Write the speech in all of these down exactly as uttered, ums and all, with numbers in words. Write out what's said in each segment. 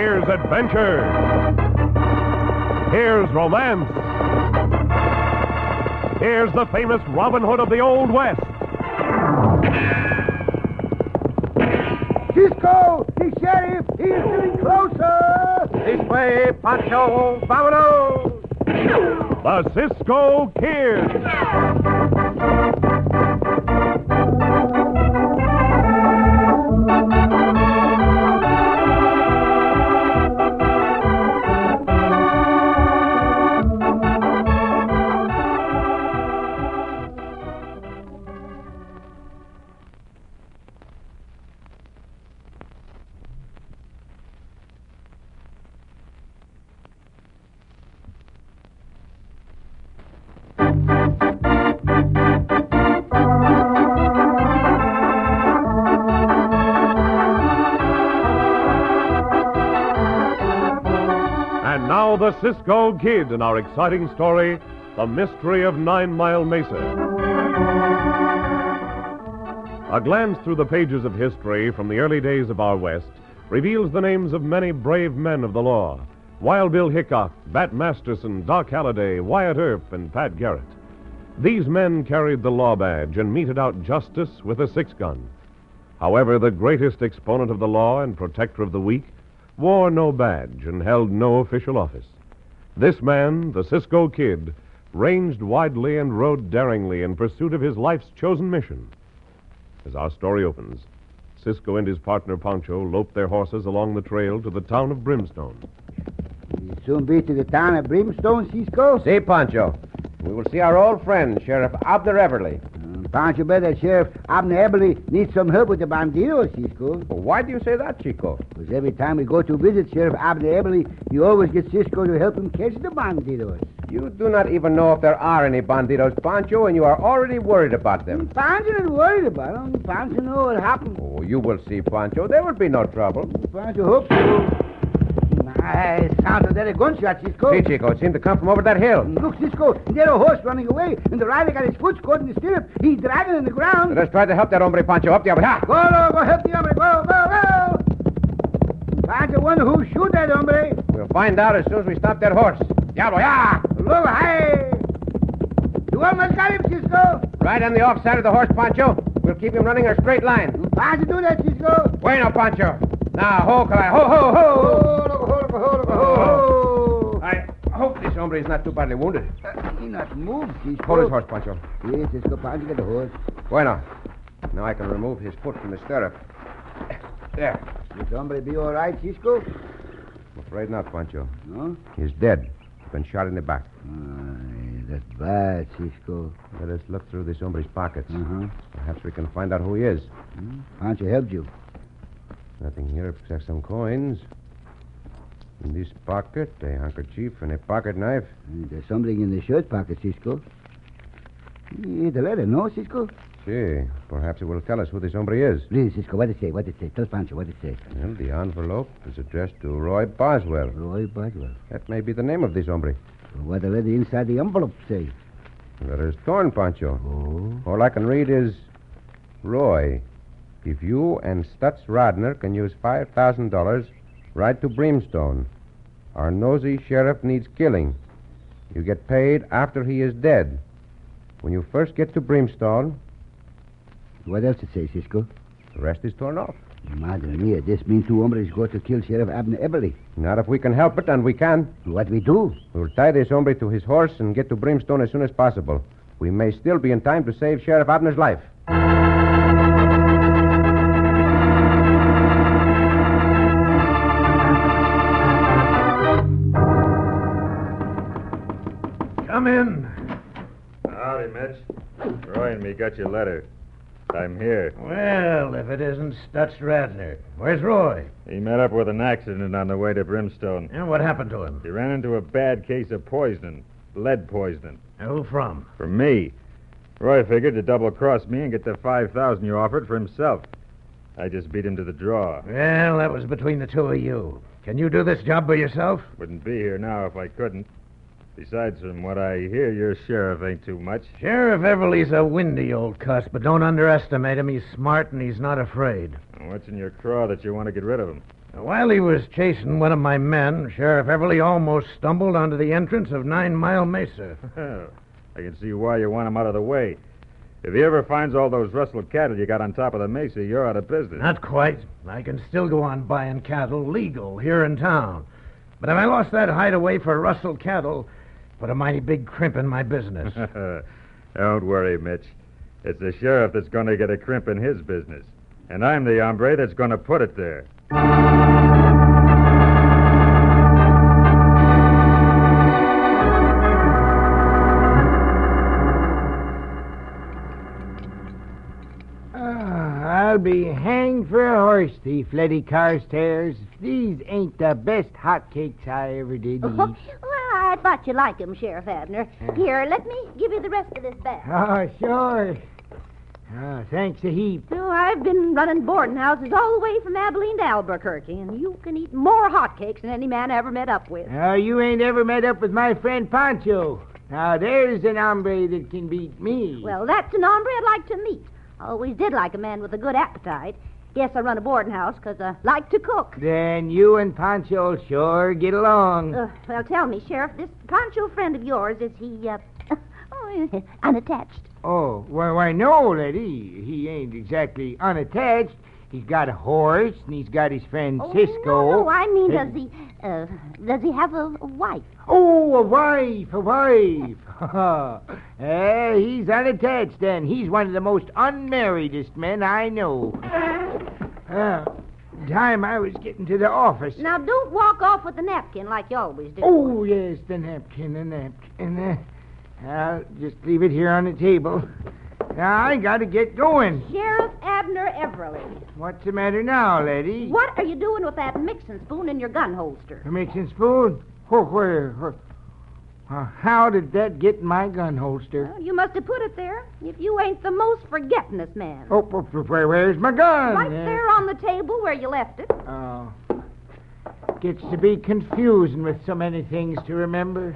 Here's adventure. Here's romance. Here's the famous Robin Hood of the Old West. Cisco, the sheriff, he is getting closer. This way, Pancho, vámonos. The Cisco Kid. And now the Cisco Kid in our exciting story, The Mystery of Nine Mile Mesa. A glance through the pages of history from the early days of our West reveals the names of many brave men of the law. Wild Bill Hickok, Bat Masterson, Doc Halliday, Wyatt Earp, and Pat Garrett. These men carried the law badge and meted out justice with a six-gun. However, the greatest exponent of the law and protector of the weak wore no badge and held no official office. This man, the Cisco Kid, ranged widely and rode daringly in pursuit of his life's chosen mission. As our story opens, Cisco and his partner Pancho loped their horses along the trail to the town of Brimstone. We'll soon be to the town of Brimstone, Cisco. See, Pancho. We will see our old friend, Sheriff Abner Everly. Um, Pancho bet that Sheriff Abner Everly needs some help with the bandidos, Cisco. Well, why do you say that, Chico? Because every time we go to visit Sheriff Abner Everly, he always gets Cisco to help him catch the bandidos. You do not even know if there are any bandidos, Pancho, and you are already worried about them. Pancho isn't worried about them. Pancho knows what happened. Oh, you will see, Pancho. There will be no trouble. Pancho hopes so. My, sounds of that gunshot, Cisco. See, Chico, it seemed to come from over that hill. Look, Cisco, there's a horse running away, and the rider got his foot caught in the stirrup. He's dragging in the ground. Let us try to help that hombre, Pancho. Up the other. Ha! Go, go, go, help the hombre. Go, go, go. Pancho wonder who shoot that hombre. We'll find out as soon as we stop that horse. Diablo, ya! Look, hey. You almost got him, Cisco. Right on the off side of the horse, Pancho. We'll keep him running a straight line. Pancho, do that, Cisco. Bueno, Pancho. Now, ho, cry. Ho, ho, ho. Oh, look, ho, look, ho, look, ho. I hope this hombre is not too badly wounded. Uh, he not moved, Cisco. Hold his horse, Pancho. Yes, Cisco, Pancho, get the horse. Bueno. Now I can remove his foot from the stirrup. There. This hombre be all right, Cisco? I'm afraid not, Pancho. No? He's dead. He's been shot in the back. Aye, that's bad, Cisco. Let us look through this hombre's pockets. Uh-huh. Perhaps we can find out who he is. Hmm? Pancho helped you. Nothing here except some coins. In this pocket, a handkerchief and a pocket knife. Uh, There's something in the shirt pocket, Cisco. Yeah, the letter, no, Cisco? See, perhaps it will tell us who this hombre is. Please, Cisco, what it say? What it say? Tell Pancho what it say. Well, the envelope is addressed to Roy Boswell. Roy Boswell. That may be the name of this hombre. Well, what the letter inside the envelope say? The letter is torn, Pancho. Oh. All I can read is, Roy, if you and Stutz Rodner can use five thousand dollars, ride to Brimstone. Our nosy sheriff needs killing. You get paid after he is dead. When you first get to Brimstone, What else it say, Cisco? the rest is torn off. Madre mia, this means two hombres go to kill Sheriff Abner Everly. Not if we can help it, and we can. What we do? We'll tie this hombre to his horse and get to Brimstone as soon as possible. We may still be in time to save Sheriff Abner's life. Come in. Howdy, Mitch. Roy and me got your letter. I'm here. Well, if it isn't Stutz Radner. Where's Roy? He met up with an accident on the way to Brimstone. And what happened to him? He ran into a bad case of poisoning. Lead poisoning. Who from? For me. Roy figured to double-cross me and get the five thousand you offered for himself. I just beat him to the draw. Well, that was between the two of you. Can you do this job by yourself? Wouldn't be here now if I couldn't. Besides, from what I hear, your sheriff ain't too much. Sheriff Everly's a windy old cuss, but don't underestimate him. He's smart and he's not afraid. What's in your craw that you want to get rid of him? While he was chasing one of my men, Sheriff Everly almost stumbled onto the entrance of Nine Mile Mesa. I can see why you want him out of the way. If he ever finds all those rustled cattle you got on top of the mesa, you're out of business. Not quite. I can still go on buying cattle legal here in town. But if I lost that hideaway for rustled cattle, put a mighty big crimp in my business. Don't worry, Mitch. It's the sheriff that's going to get a crimp in his business. And I'm the hombre that's going to put it there. I'll be hanged for a horse thief, Letty Carstairs. These ain't the best hotcakes I ever did eat. Well, I thought you'd like 'em, Sheriff Abner. Here, let me give you the rest of this bag. Oh, sure. Oh, thanks a heap. Oh, I've been running boarding houses all the way from Abilene to Albuquerque, and you can eat more hotcakes than any man I ever met up with. Oh, you ain't ever met up with my friend Pancho. Now, there's an hombre that can beat me. Well, that's an hombre I'd like to meet. Always did like a man with a good appetite. Guess I run a boarding house because I like to cook. Then you and Pancho sure get along. Uh, well, tell me, Sheriff, this Pancho friend of yours, is he, uh, oh, unattached? Oh, well, why, no, lady. He ain't exactly unattached. He's got a horse, and he's got his friend Oh, Cisco. no, no, I mean, Uh, does he, uh, does he have a, a wife? Oh, a wife, a wife. Eh, he's unattached, then. He's one of the most unmarriedest men I know. Uh, time I was getting to the office. Now, don't walk off with the napkin like you always do. Oh, yes, the napkin, the napkin. Uh, I'll just leave it here on the table. Now, I gotta get going. Sheriff Abner Everly, What's the matter now, lady? what are you doing with that mixing spoon in your gun holster? A mixing spoon? Where, where, where? Uh, how did that get in my gun holster? Well, you must have put it there, if you ain't the most forgettingest man. Oh, oh, where, where's my gun? Right Uh, there on the table where you left it. Oh. Gets to be confusing with so many things to remember.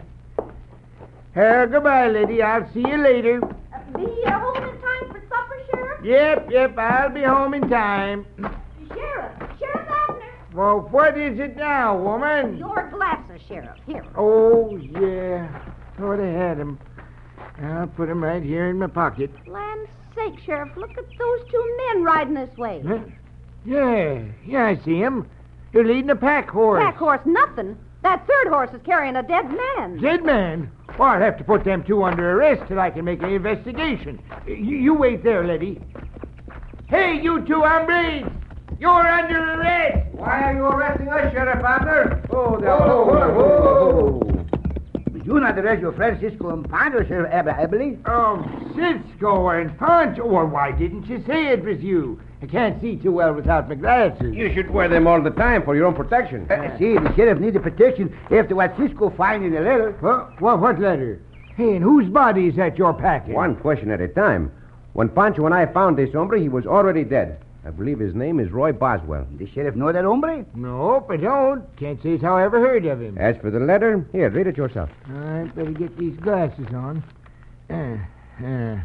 Uh, goodbye, lady. I'll see you later. Uh, be uh, home in time for supper, Sheriff? Yep, yep, I'll be home in time. Sheriff, Sheriff Abner. Well, what is it now, woman? Your glasses, Sheriff. Here. Oh, yeah. Thought I had 'em. I'll put 'em right here in my pocket. Land's sake, Sheriff, look at those two men riding this way. Huh? Yeah, yeah, I see 'em. They're leading a pack horse. Pack horse, nothing. That third horse is carrying a dead man. Dead man? Well, I'll have to put them two under arrest till I can make an investigation. You, you wait there, lady. Hey, you two hombres! You're under arrest! Why are you arresting us, Sheriff Abner? Oh, the, oh, oh, oh, oh. You not arrest your friend Cisco and Pancho, Sheriff Abner, I believe. Oh, Cisco and Pancho. Well, why didn't you say it was you? I can't see too well without my glasses. You should wear them all the time for your own protection. Uh, see, the sheriff needs a protection after what Cisco find in the letter. What, what, what letter? Hey, and whose body is that you're packing? One question at a time. When Pancho and I found this hombre, he was already dead. I believe his name is Roy Boswell. The sheriff know that hombre? Nope, I don't. Can't say as how I ever heard of him. As for the letter, here, read it yourself. I better get these glasses on. Uh, uh.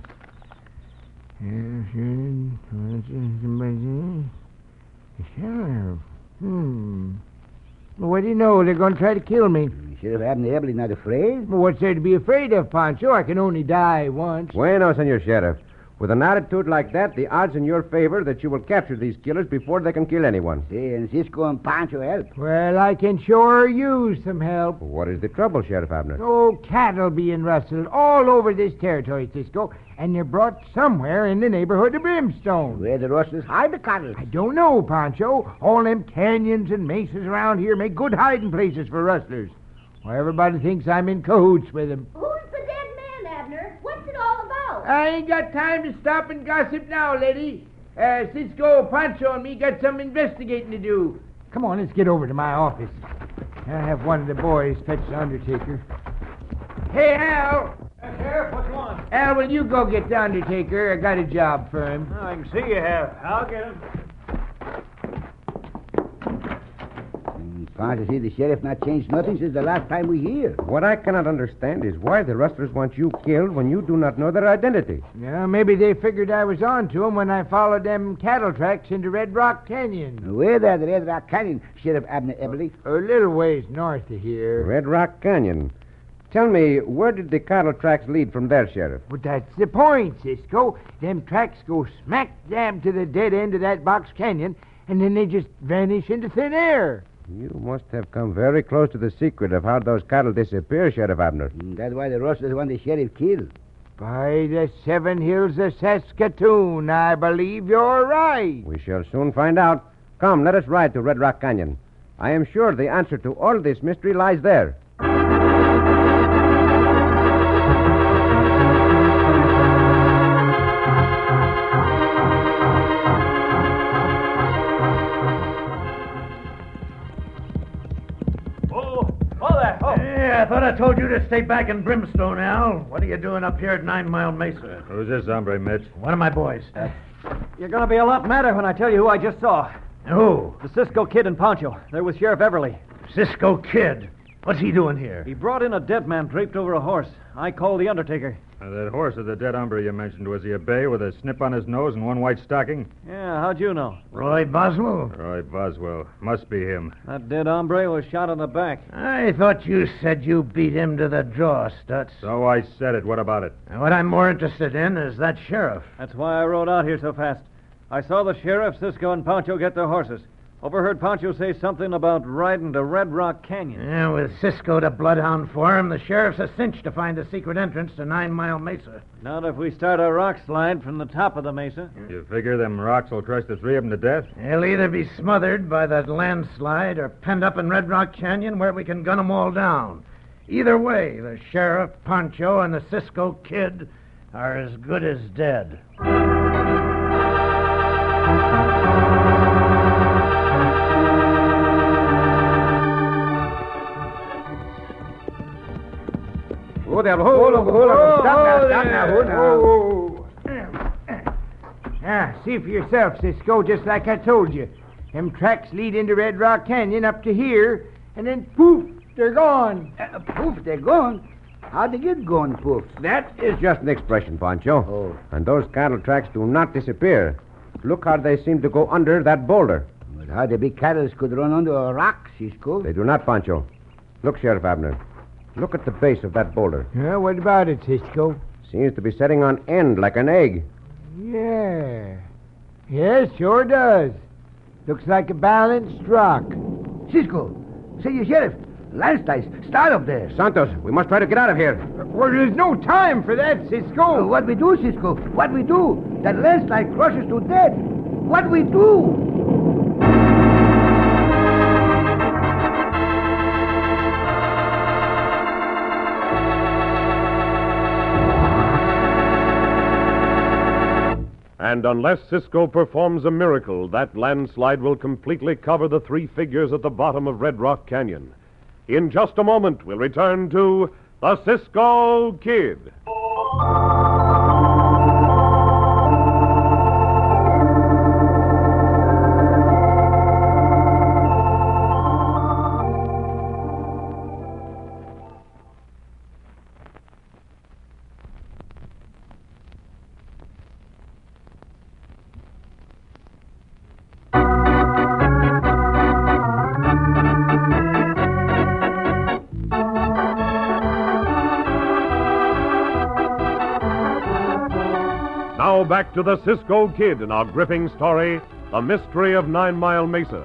Sheriff. Hmm. Well, what do you know? They're going to try to kill me. Sheriff Abner Everly not afraid? Well, what's there to be afraid of, Pancho? I can only die once. Bueno, Senor Sheriff. With an attitude like that, the odds in your favor that you will capture these killers before they can kill anyone. See, and Cisco and Pancho help. Well, I can sure use some help. What is the trouble, Sheriff Abner? Oh, cattle being rustled all over this territory, Cisco, and they're brought somewhere in the neighborhood of Brimstone. Where the rustlers hide the cattle. I don't know, Pancho. All them canyons and mesas around here make good hiding places for rustlers. Well, everybody thinks I'm in cahoots with them. Who's the dead man, Abner? What's it all about? I ain't got time to stop and gossip now, lady. Uh, Cisco, Pancho, and me got some investigating to do. Come on, let's get over to my office. I'll have one of the boys fetch the undertaker. Hey, Al! Uh, Sheriff, what you want? Al, will you go get the undertaker? I got a job for him. Oh, I can see you have. I'll get him. Far as I see, the sheriff not changed nothing since the last time we hear. What I cannot understand is why the rustlers want you killed when you do not know their identity. Yeah, maybe they figured I was on to 'em when I followed them cattle tracks into Red Rock Canyon. Where there, the Red Rock Canyon, Sheriff Abner Everly? A little ways north of here. Red Rock Canyon. Tell me, where did the cattle tracks lead from there, Sheriff? But that's the point, Cisco. Them tracks go smack dab to the dead end of that box canyon, and then they just vanish into thin air. You must have come very close to the secret of how those cattle disappear, Sheriff Abner. Mm, that's why the rustlers want the sheriff killed. By the seven hills of Saskatoon, I believe you're right. We shall soon find out. Come, let us ride to Red Rock Canyon. I am sure the answer to all this mystery lies there. Yeah, I thought I told you to stay back in Brimstone, Al. What are you doing up here at Nine Mile Mesa? Who's this hombre, Mitch? One of my boys. You're going to be a lot madder when I tell you who I just saw. Who? The Cisco Kid and Pancho. They're with Sheriff Everly. Cisco Kid. What's he doing here? He brought in a dead man draped over a horse. I called the undertaker. Uh, that horse of the dead hombre you mentioned, was he a bay with a snip on his nose and one white stocking? Yeah, how'd you know? Roy Boswell? Roy Boswell. Must be him. That dead hombre was shot in the back. I thought you said you beat him to the draw, Stutz. So I said it. What about it? And what I'm more interested in is that sheriff. That's why I rode out here so fast. I saw the sheriff, Cisco, and Pancho get their horses. Overheard Pancho say something about riding to Red Rock Canyon. Yeah, with Cisco to bloodhound for him, the sheriff's a cinch to find the secret entrance to Nine Mile Mesa. Not if we start a rock slide from the top of the mesa. You figure them rocks will crush the three of them to death? They'll either be smothered by that landslide or penned up in Red Rock Canyon where we can gun them all down. Either way, the sheriff, Pancho, and the Cisco Kid are as good as dead. Hold up, hold up, hold up. Stop now, stop now, hold now. Ah, see for yourself, Cisco, just like I told you. Them tracks lead into Red Rock Canyon up to here, and then poof, they're gone. Uh, poof, they're gone. How'd they get gone, poof? That is just an expression, Pancho. Oh. And those cattle tracks do not disappear. Look how they seem to go under that boulder. But how the big cattle could run under a rock, Cisco? They do not, Pancho. Look, Sheriff Abner. Look at the base of that boulder. Yeah, what about it, Cisco? Seems to be setting on end like an egg. Yeah. Yeah, sure does. Looks like a balanced rock. Cisco, say you sheriff. Landslides, start up there. Santos, we must try to get out of here. Well, there's no time for that, Cisco. Uh, what we do, Cisco? What we do? That landslide crushes to death. What we do? And unless Cisco performs a miracle, that landslide will completely cover the three figures at the bottom of Red Rock Canyon. In just a moment, we'll return to the Cisco Kid. Now back to the Cisco Kid and our gripping story, The Mystery of Nine Mile Mesa.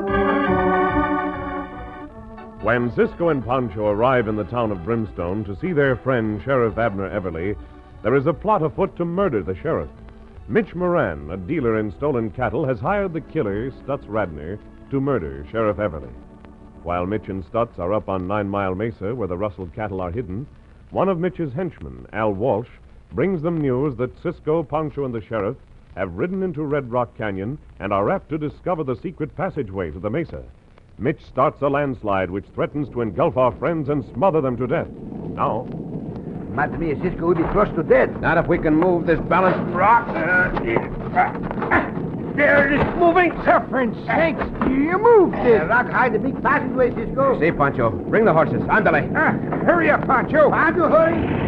When Cisco and Pancho arrive in the town of Brimstone to see their friend Sheriff Abner Everly, there is a plot afoot to murder the sheriff. Mitch Moran, a dealer in stolen cattle, has hired the killer, Stutz Radner, to murder Sheriff Everly. While Mitch and Stutz are up on Nine Mile Mesa, where the rustled cattle are hidden, one of Mitch's henchmen, Al Walsh, brings them news that Cisco, Pancho, and the sheriff have ridden into Red Rock Canyon and are apt to discover the secret passageway to the mesa. Mitch starts a landslide which threatens to engulf our friends and smother them to death. Now, Matter me, Cisco will be crushed to death. Not if we can move this balanced rock. there. It is moving. Suffering sakes. You moved Uh, it. rock hide the big passageway, Cisco. See, Pancho. Bring the horses. Ándale. Ah, hurry up, Pancho. Pancho, hurry.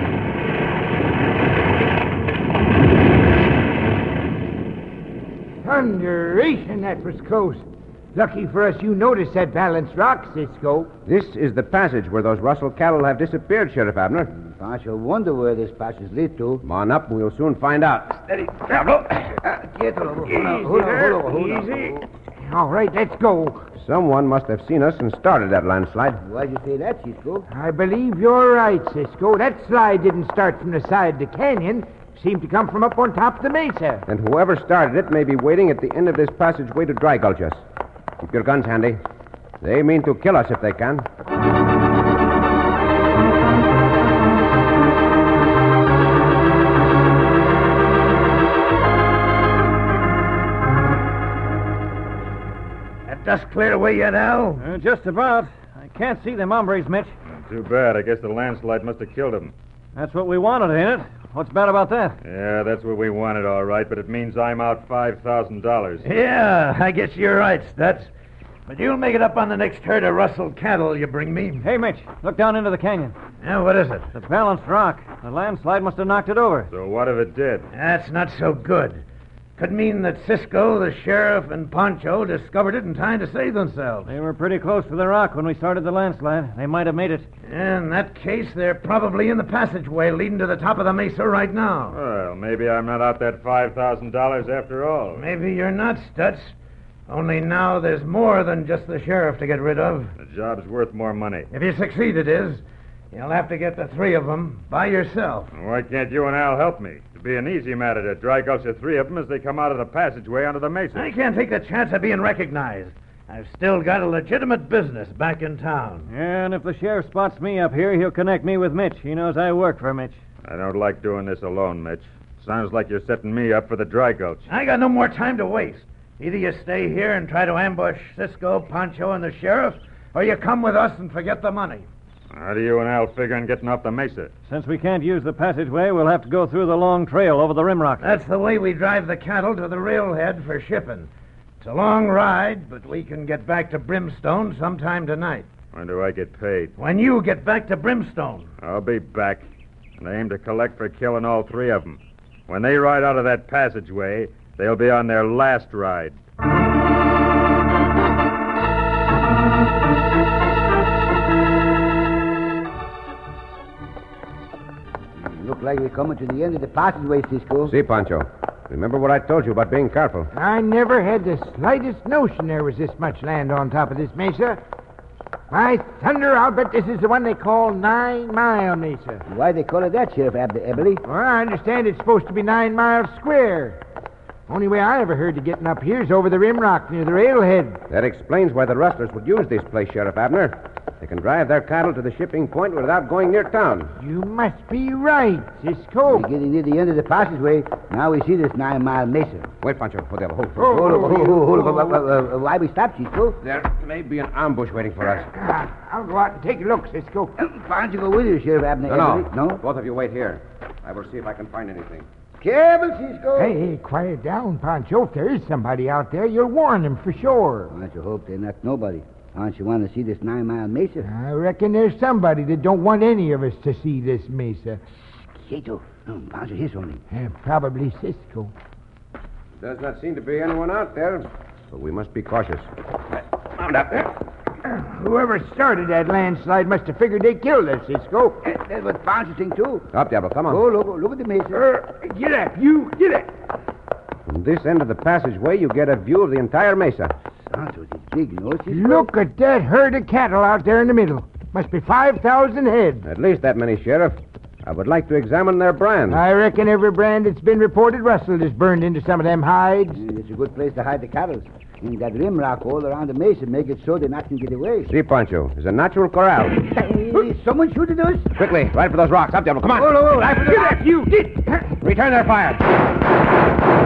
Thunderation, that was close. Lucky for us you noticed that balanced rock, Cisco. This is the passage where those Russell cattle have disappeared, Sheriff Abner. Pancho wonder where this passage lead to. Come on up, and we'll soon find out. Steady, Diablo. Uh, quieto, hold Easy, on, hold on, there. hold on, hold on. Easy. All right, let's go. Someone must have seen us and started that landslide. Why'd you say that, Cisco? I believe you're right, Cisco. That slide didn't start from the side of the canyon. Seemed to come from up on top of the mesa. And whoever started it may be waiting at the end of this passageway to dry gulch us. Keep your guns handy. They mean to kill us if they can. That dust cleared away yet, Al? Uh, just about. I can't see them hombres, Mitch. Too bad. I guess the landslide must have killed him. That's what we wanted, ain't it? What's bad about that? Yeah, that's what we wanted, all right, but it means I'm out five thousand dollars. Yeah, I guess you're right, Stutz. But you'll make it up on the next herd of rustled cattle you bring me. Hey, Mitch, look down into the canyon. Yeah, what is it? The balanced rock. The landslide must have knocked it over. So what if it did? That's not so good. Could mean that Cisco, the sheriff, and Pancho discovered it in time to save themselves. They were pretty close to the rock when we started the landslide. They might have made it. In that case, they're probably in the passageway leading to the top of the mesa right now. Well, maybe I'm not out that five thousand dollars after all. Maybe you're not, Stutz. Only now there's more than just the sheriff to get rid of. The job's worth more money. If you succeed, it is. You'll have to get the three of them by yourself. Why can't you and Al help me? It'd be an easy matter to dry gulch the three of them as they come out of the passageway onto the mesa. I can't take the chance of being recognized. I've still got a legitimate business back in town. And if the sheriff spots me up here, he'll connect me with Mitch. He knows I work for Mitch. I don't like doing this alone, Mitch. Sounds like you're setting me up for the dry gulch. I got no more time to waste. Either you stay here and try to ambush Cisco, Pancho, and the sheriff, or you come with us and forget the money. How do you and Al figure on getting off the mesa? Since we can't use the passageway, we'll have to go through the long trail over the rim rock. That's the way we drive the cattle to the railhead for shipping. It's a long ride, but we can get back to Brimstone sometime tonight. When do I get paid? When you get back to Brimstone. I'll be back. And I aim to collect for killing all three of them. When they ride out of that passageway, they'll be on their last ride. Look like we're coming to the end of the passageway, Cisco. See, Pancho. Remember what I told you about being careful. I never had the slightest notion there was this much land on top of this mesa. By thunder, I'll bet this is the one they call Nine Mile Mesa. Why they call it that, Sheriff Ab- Ebely? Well, I understand it's supposed to be nine miles square. Only way I ever heard of getting up here is over the rim rock near the railhead. That explains why the rustlers would use this place, Sheriff Abner. They can drive their cattle to the shipping point without going near town. You must be right, Cisco. We're getting near the end of the passageway. Now we see this nine-mile mesa. Wait, Pancho. Hold on. Hold, Oh, Hold on, hold on, hold on. oh, Uh, uh, uh, Why we stop, Cisco? There may be an ambush waiting for us. Ah, I'll go out and take a look, Cisco. Why don't you go with you, Sheriff Abner? No, no. Ebely? No? Both of you wait here. I will see if I can find anything. Careful, Cisco. Hey, hey, quiet down, Pancho. If there is somebody out there, you'll warn them for sure. Why don't you hope they're not nobody? Why don't you want to see this nine-mile mesa? I reckon there's somebody that don't want any of us to see this mesa. Quieto. No, why don't you hear something? Uh, probably Cisco. Does not seem to be anyone out there, but we must be cautious. Mount up. Whoever started that landslide must have figured they killed us, Cisco. Eh, That's what Pancho think, too. Up, Diablo. Come on. Oh, look, look at the mesa. Uh, get up, you. Get up. From this end of the passageway, you get a view of the entire mesa. Santos is big, you know, Cisco? Look at that herd of cattle out there in the middle. Must be five thousand head. At least that many, Sheriff. I would like to examine their brands. I reckon every brand that's been reported rustled is burned into some of them hides. Eh, It's a good place to hide the cattle. And that rim rock all around the mesa make it so they not can get away. See, Pancho, there's a natural corral. Hey, someone shooting us? Quickly, right for those rocks. Up, Diablo. Come on. Oh, no, no, right for the Get rock. up, you. Get. Return their fire.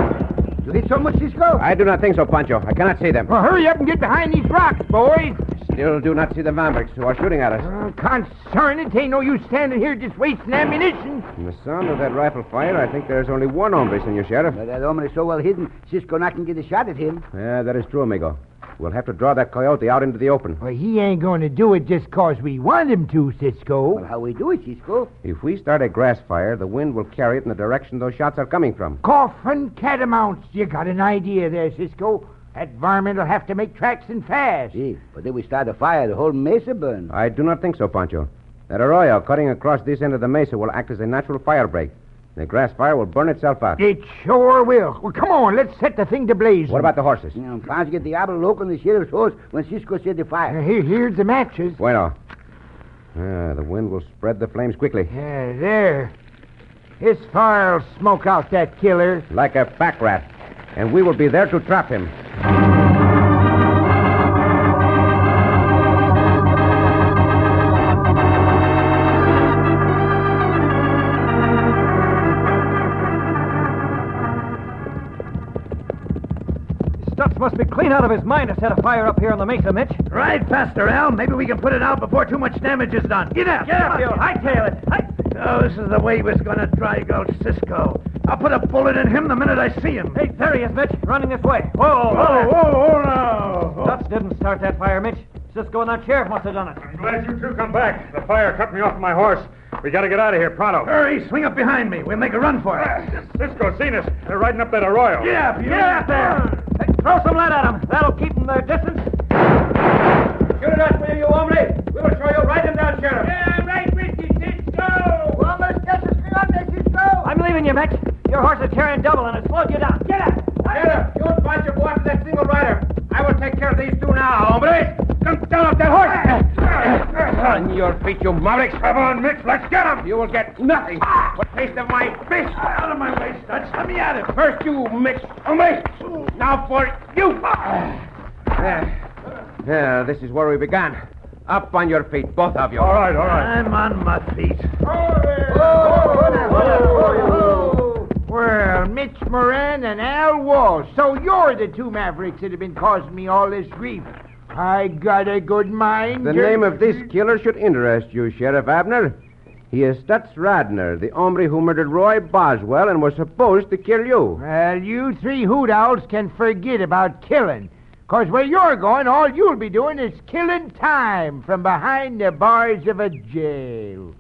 You hit someone, Cisco? I do not think so, Pancho. I cannot see them. Well, hurry up and get behind these rocks, boys. still do not see the Mavericks who are shooting at us. Oh, concern it. Ain't no use standing here just wasting ammunition. From the sound of that rifle fire, I think there's only one hombre, Senor Sheriff. But that hombre is so well hidden, Cisco not can get a shot at him. Yeah, that is true, amigo. We'll have to draw that coyote out into the open. Well, he ain't going to do it just 'cause we want him to, Cisco. Well, how we do it, Cisco? If we start a grass fire, the wind will carry it in the direction those shots are coming from. Coffin catamounts. You got an idea there, Cisco. That varmint will have to make tracks and fast. See, but if we start a fire, the whole mesa burns. I do not think so, Pancho. That arroyo cutting across this end of the mesa will act as a natural fire break. The grass fire will burn itself out. It sure will. Well, come on, let's set the thing to blaze. What about the horses? You know, Pancho get Diablo loco on the sheriff's horse when Cisco set the fire. Uh, here, here's the matches. Bueno. Ah, the wind will spread the flames quickly. Yeah, there. This fire'll smoke out that killer. Like a pack rat. And we will be there to trap him. Stutz must be clean out of his mind to set a fire up here on the mesa, Mitch. Ride faster, Al. Maybe we can put it out before too much damage is done. Get up! Get up, you! Hightail it! Hi- Oh, this is the way he was going to drag out Cisco. I'll put a bullet in him the minute I see him. Hey, there he is, Mitch. Running this way. Whoa, Whoa, whoa, whoa, whoa, now. Stutz didn't start that fire, Mitch. Cisco and that sheriff must have done it. I'm glad you two come back. The fire cut me off my horse. We got to get out of here pronto. Hurry, swing up behind me. We'll make a run for it. Cisco's seen us. They're riding up that arroyo. Get up, you. Get out there! Hey, throw some lead at him. That'll keep them their distance. Shoot it at me, you hombre. We will show you right him down, Sheriff. Yeah, I'm right with you, Cisco. Well, let's get this thing on there, Cisco. I'm leaving you, Mitch. Your horse is carrying double and it's slowed you down. Get up! Sheriff, you and Pancho go after that single rider. I will take care of these two now, hombres. Come down off that horse. On your feet, you mavericks. Come on, Mitch. Let's get him. You will get nothing. But taste of my fist. Out of my way, Stutz. Let me at him. First you, Mitch. Hombre. Now for you. Yeah. Yeah, this is where we began. Up on your feet, both of you. All right, all right. I'm on my feet. Well, Mitch Moran and Al Walsh. So you're the two mavericks that have been causing me all this grief. I got a good mind. The name of this killer should interest you, Sheriff Abner. He is Stutz Radner, the hombre who murdered Roy Boswell and was supposed to kill you. Well, you three hoot owls can forget about killing. Because where you're going, all you'll be doing is killing time from behind the bars of a jail.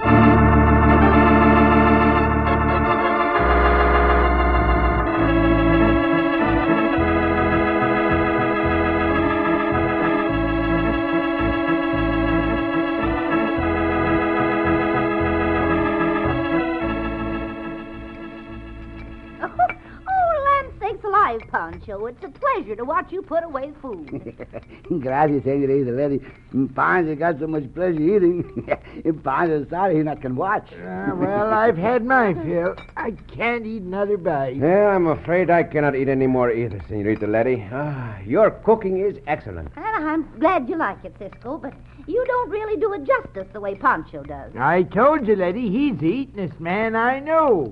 Pancho. It's a pleasure to watch you put away food. Gracias, senorita Letty. Pancho got so much pleasure eating. Pancho's sorry he not can watch. Uh, well, I've had my fill. I can't eat another bite. Yeah, I'm afraid I cannot eat any more either, Senorita Letty. Ah, your cooking is excellent. Well, I'm glad you like it, Cisco, but you don't really do it justice the way Pancho does. I told you, Letty, he's the eatinest man I know.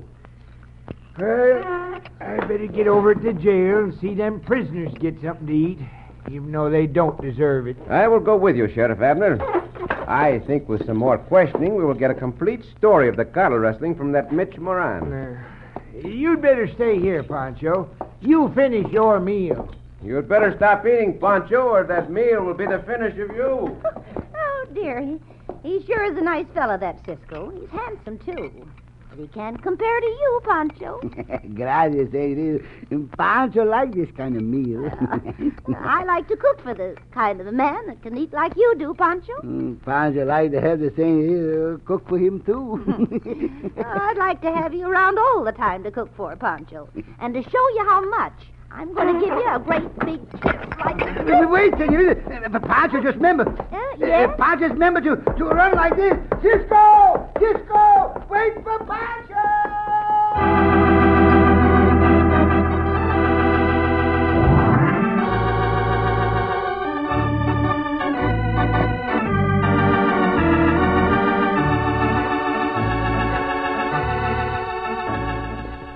Well, I better get over to jail and see them prisoners get something to eat, even though they don't deserve it. I will go with you, Sheriff Abner. I think with some more questioning, we will get a complete story of the cattle rustling from that Mitch Moran. Uh, you'd better stay here, Pancho. You finish your meal. You'd better stop eating, Pancho, or that meal will be the finish of you. Oh, dear. He, he sure is a nice fellow, that Cisco. He's handsome, too. But he can't compare to you, Pancho. Gracias, senorita. Pancho like this kind of meal. uh, I like to cook for the kind of a man that can eat like you do, Pancho. Mm, Pancho like to have the senorita cook for him, too. uh, I'd like to have you around all the time to cook for, Pancho. And to show you how much, I'm going to give you a great big kiss like this. Wait, wait, senorita. Uh, Pancho, just remember. Uh, yes? Uh, Pancho, just remember to, to run like this. Cisco! Cisco! Wait for Pancho!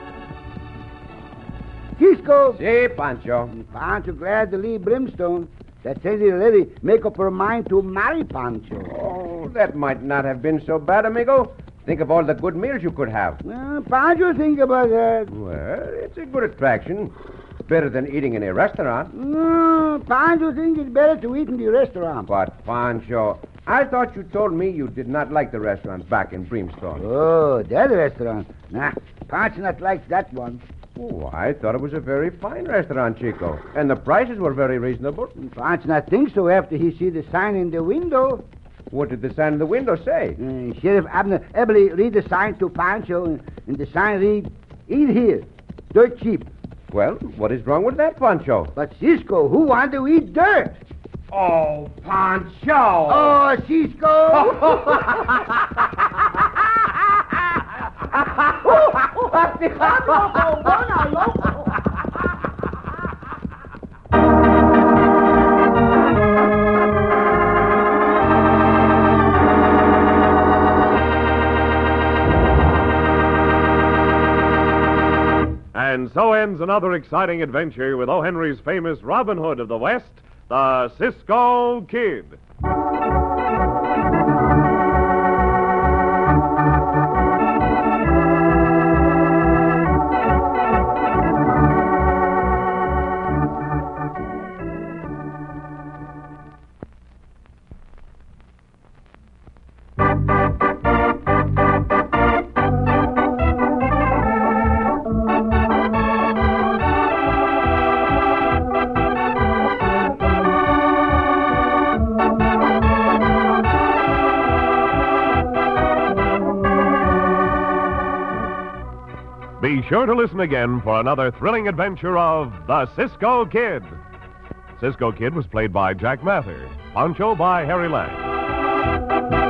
Cisco! Si, Pancho. Pancho glad to leave Brimstone. That says the lady make up her mind to marry Pancho. Oh, that might not have been so bad, amigo. Think of all the good meals you could have. Well, Pancho think about that. Well, it's a good attraction. Better than eating in a restaurant. No, Pancho think it's better to eat in the restaurant. But, Pancho, I thought you told me you did not like the restaurant back in Brimstone. Oh, that restaurant. Nah, Pancho not like that one. Oh, I thought it was a very fine restaurant, Chico. And the prices were very reasonable. Pancho not think so after he see the sign in the window. What did the sign in the window say? Uh, Sheriff Abner Eberly read the sign to Pancho, and, and the sign read, eat here, dirt cheap. Well, what is wrong with that, Pancho? But Cisco, who want to eat dirt? Oh, Pancho! Oh, Cisco! And so ends another exciting adventure with O. Henry's famous Robin Hood of the West, the Cisco Kid. Be sure to listen again for another thrilling adventure of the Cisco Kid. Cisco Kid was played by Jack Mather, Pancho by Harry Lang.